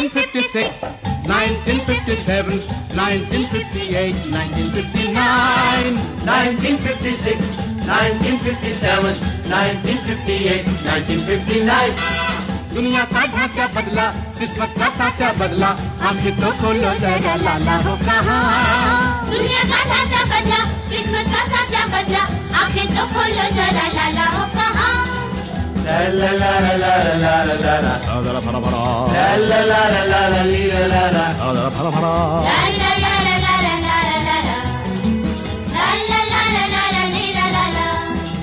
1956, 1957, 1958, 1959, 1956, 1957, 1958, 1959. दुनिया का ढांचा बदला, किस्मत का साचा बदला, आंखें तो खोलो जरा लाला हो कहाँ। दुनिया का ढांचा बदला, किस्मत का साचा बदला, आंखें तो खोलो जरा लाला हो कहाँ। La la la la la la la la la. La la la la la la la la la. La la la la la la la la la la. La la la la la la la la la.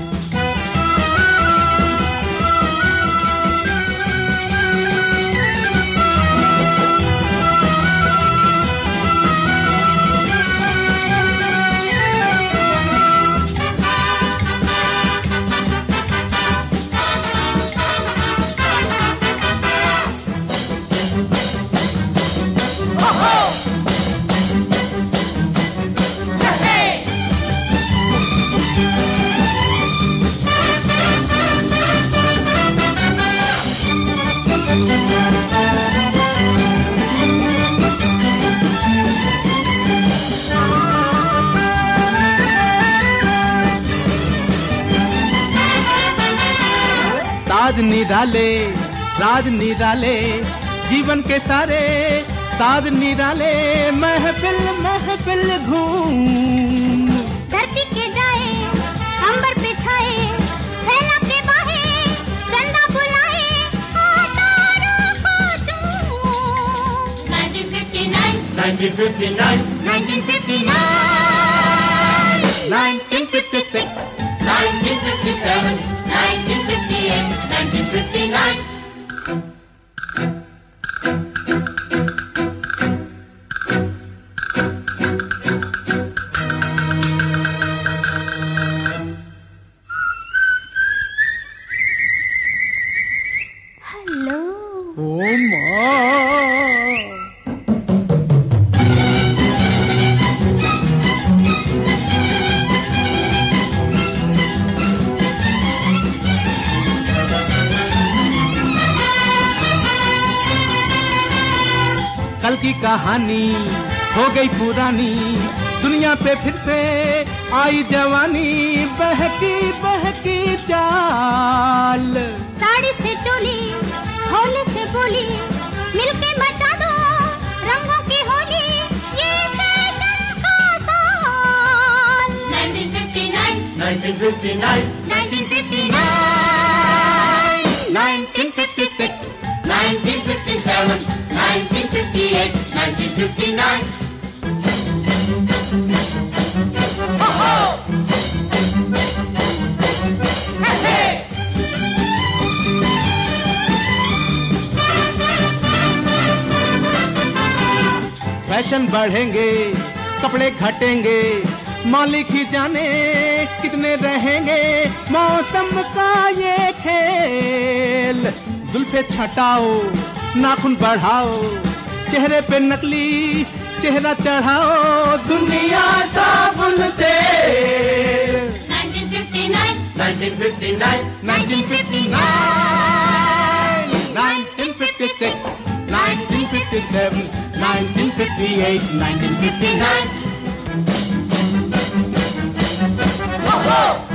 ताज निराले, राज निराले, जीवन के सारे साज निराले, महफिल महफिल घूम। धरती के जाए, अंबर पे छाए, फैला के बाहें, चंदा बुलाए, तारों को चूम। 1959, 1959, 1959, 1956, 1957, 1958, 1959. Hello. ओ माँ। कल की कहानी हो गई पुरानी, दुनिया पे फिर से आई जवानी, बहकी बहकी चाल। साड़ी से चोली, होली से बोली, मिलके मचा दो रंगों की होली, ये फैशन का साल। 1959, 1959, 1959, 1956, 1957, 1958, 1959. फैशन बढ़ेंगे, कपड़े घटेंगे, मालिक ही जाने कितने रहेंगे, मौसम का ये खेल। जुल्फे छटाओ, नाखून बढ़ाओ, चेहरे पे नकली चेहरा चढ़ाओ, दुनिया साबुन से। 1959, 1959, 1959, 1956, 1957, 1958, 1959.